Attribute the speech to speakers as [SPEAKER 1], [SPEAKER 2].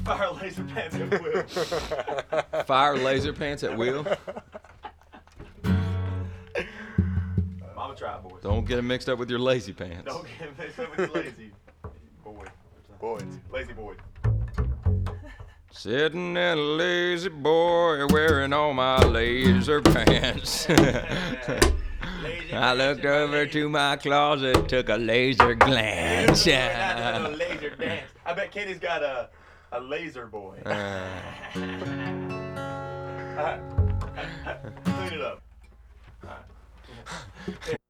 [SPEAKER 1] Fire laser pants at will.
[SPEAKER 2] Fire laser pants at will.
[SPEAKER 1] Mama try, boys.
[SPEAKER 2] Don't get them mixed up with your lazy pants.
[SPEAKER 1] Don't get mixed up with the lazy boy.
[SPEAKER 3] Boys.
[SPEAKER 1] Lazy boy.
[SPEAKER 2] Sitting in a lazy boy wearing all my laser pants. I looked over to my closet, took a laser glance.
[SPEAKER 1] A little laser dance. I bet Kenny's got a laser boy. Clean it up. All right.